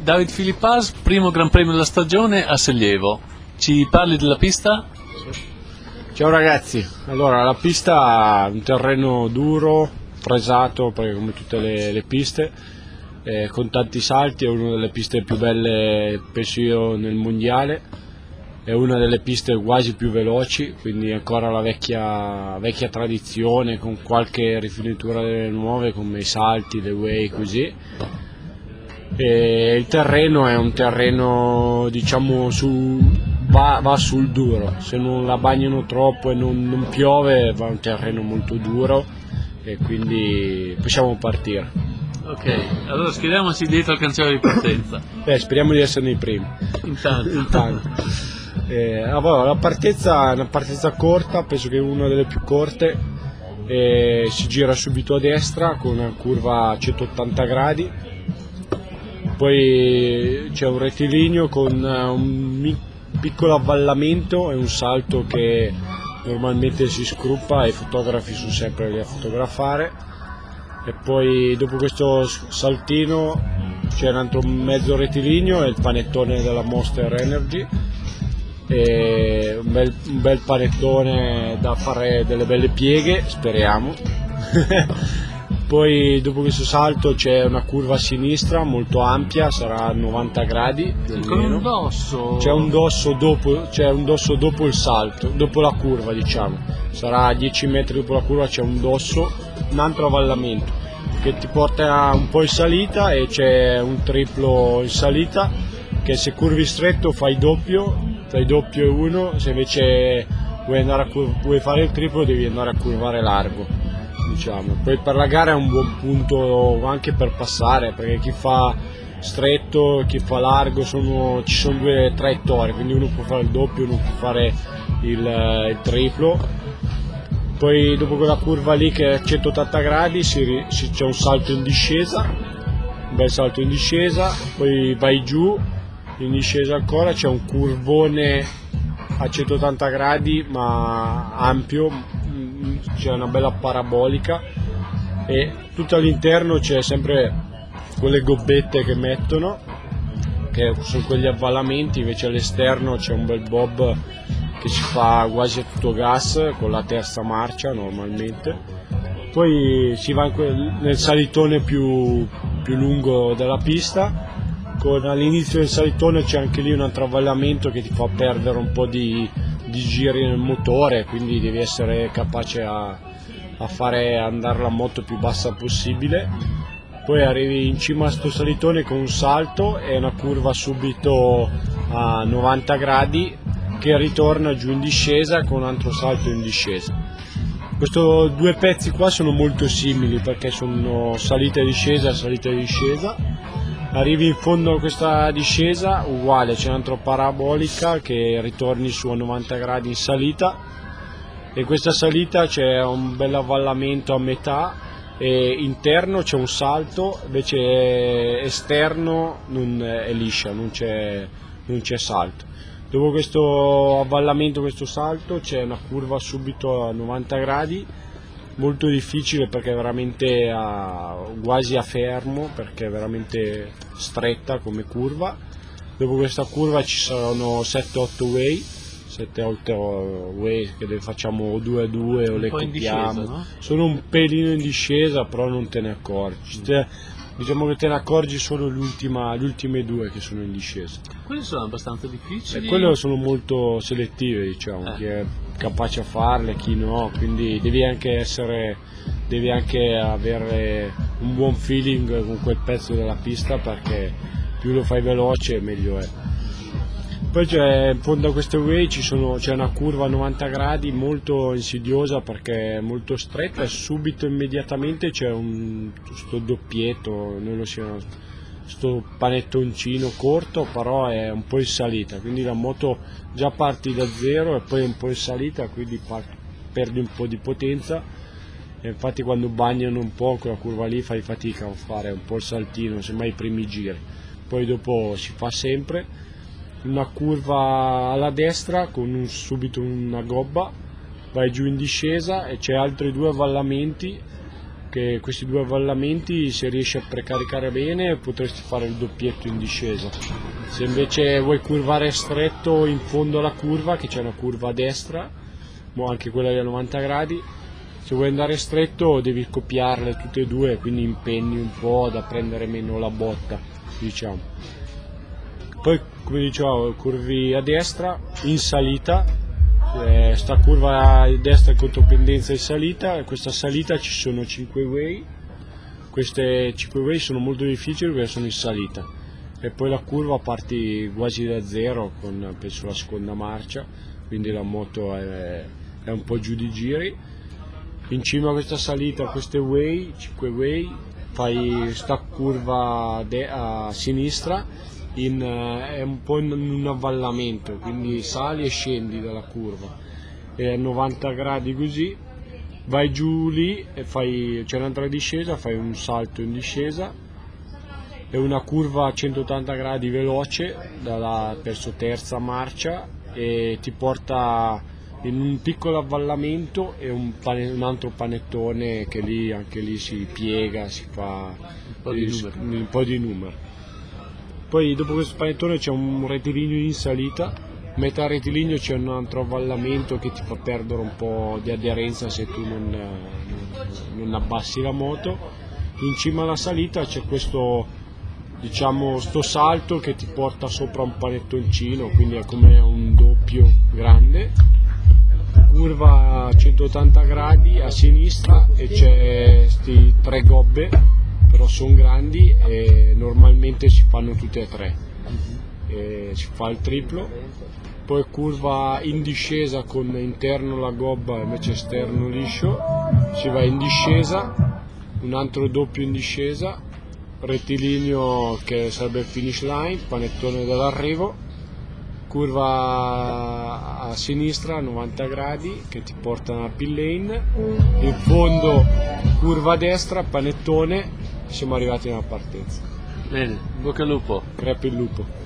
David Philippaz, primo Gran Premio della stagione a Sellievo. Ci parli della pista? Ciao ragazzi, allora la pista è un terreno duro, fresato perché come tutte le piste, con tanti salti, è una delle piste più belle penso io nel mondiale, è una delle piste quasi più veloci, quindi ancora la vecchia tradizione con qualche rifinitura delle nuove come i salti, le way così. E il terreno è un terreno diciamo va sul duro, se non la bagnano troppo e non piove va un terreno molto duro e quindi possiamo partire. Ok, allora schieriamoci dietro al cancello di partenza. Speriamo di essere nei primi. Intanto. Allora, la partenza è una partenza corta, penso che è una delle più corte, si gira subito a destra con una curva a 180 gradi, poi c'è un rettilineo con un piccolo avvallamento e un salto che normalmente si scruppa e i fotografi sono sempre lì a fotografare, e poi dopo questo saltino c'è un altro mezzo rettilineo e il panettone della Monster Energy, e un bel panettone da fare delle belle pieghe, speriamo. Poi dopo questo salto c'è una curva a sinistra molto ampia, sarà 90 gradi con un dosso. C'è un dosso dopo il salto, dopo la curva diciamo, sarà 10 metri dopo la curva, c'è un dosso, un altro avvallamento che ti porta un po' in salita e c'è un triplo in salita che se curvi stretto fai doppio e uno, se invece vuoi fare il triplo devi andare a curvare largo, diciamo. Poi per la gara è un buon punto anche per passare, perché chi fa stretto e chi fa largo ci sono due traiettorie, quindi uno può fare il doppio, uno può fare il triplo. Poi dopo quella curva lì che è a 180 gradi c'è un salto in discesa, un bel salto in discesa, poi vai giù in discesa ancora, c'è un curvone a 180 gradi ma ampio, c'è una bella parabolica e tutto all'interno c'è sempre quelle gobbette che mettono, che sono quegli avvallamenti, invece all'esterno c'è un bel bob che si fa quasi a tutto gas con la terza marcia normalmente. Poi si va nel salitone più lungo della pista, all'inizio del salitone c'è anche lì un altro avvallamento che ti fa perdere un po' di giri nel motore, quindi devi essere capace a fare andare la moto più bassa possibile. Poi arrivi in cima a sto salitone con un salto e una curva subito a 90 gradi che ritorna giù in discesa con un altro salto in discesa. Questi due pezzi qua sono molto simili perché sono salita e discesa. Arrivi in fondo a questa discesa, uguale, c'è un'altra parabolica che ritorni su a 90 gradi in salita, e questa salita c'è un bel avvallamento a metà e interno c'è un salto, invece esterno è liscia, non c'è salto. Dopo questo avvallamento, questo salto, c'è una curva subito a 90 gradi, molto difficile perché è veramente quasi a fermo, perché è veramente stretta come curva. Dopo questa curva ci saranno 7-8 way che facciamo 2 a 2 o le coppiamo, no? Sono un pelino in discesa però non te ne accorgi, diciamo che te ne accorgi solo le ultime due che sono in discesa. Quelle sono abbastanza difficili. Quelle sono molto selettive, diciamo, chi è capace a farle, chi no, quindi devi anche avere un buon feeling con quel pezzo della pista, perché più lo fai veloce meglio è. Poi in fondo a queste way c'è una curva a 90 gradi molto insidiosa perché è molto stretta, e subito immediatamente c'è sto doppietto, sto panettoncino corto, però è un po' in salita, quindi la moto già parti da zero e poi un po' in salita, quindi perdi un po' di potenza, e infatti quando bagnano un po' quella curva lì fai fatica a fare un po' il saltino, semmai i primi giri. Poi dopo si fa sempre una curva alla destra con subito una gobba, vai giù in discesa e c'è altri due avvallamenti che questi due avvallamenti, se riesci a precaricare bene, potresti fare il doppietto in discesa. Se invece vuoi curvare stretto in fondo alla curva, che c'è una curva a destra, anche quella di 90 gradi, se vuoi andare stretto devi copiarle tutte e due, quindi impenni un po' da prendere meno la botta, diciamo. Poi, come dicevo, curvi a destra in salita, sta curva a destra è contropendenza in salita, e questa salita ci sono 5 way. Queste 5 way sono molto difficili perché sono in salita, e poi la curva parti quasi da zero con, penso, la seconda marcia, quindi la moto è un po' giù di giri. In cima a questa salita, queste way, 5 way, fai sta curva a sinistra, è un po' in un avvallamento, quindi sali e scendi dalla curva, e a 90 gradi così, vai giù lì e c'è un'altra discesa, fai un salto in discesa, e una curva a 180 gradi veloce verso terza marcia, e ti porta in un piccolo avvallamento e un altro panettone che anche lì si piega, si fa un po' di numero. Poi dopo questo panettone c'è un rettilineo in salita, metà rettilineo c'è un altro avvallamento che ti fa perdere un po' di aderenza se tu non abbassi la moto. In cima alla salita c'è questo, diciamo, sto salto che ti porta sopra un panettoncino, quindi è come un doppio grande. Curva a 180 gradi a sinistra, e c'è questi 3 gobbe, però sono grandi e normalmente si fanno tutte e 3, e si fa il triplo. Poi curva in discesa con interno la gobba invece esterno liscio, si va in discesa, un altro doppio in discesa, rettilineo che sarebbe il finish line, panettone dall'arrivo, curva a sinistra a 90 gradi che ti porta nella pit lane, in fondo curva a destra, panettone, siamo arrivati nella partenza. Bene, bocca al lupo. Crepi il lupo.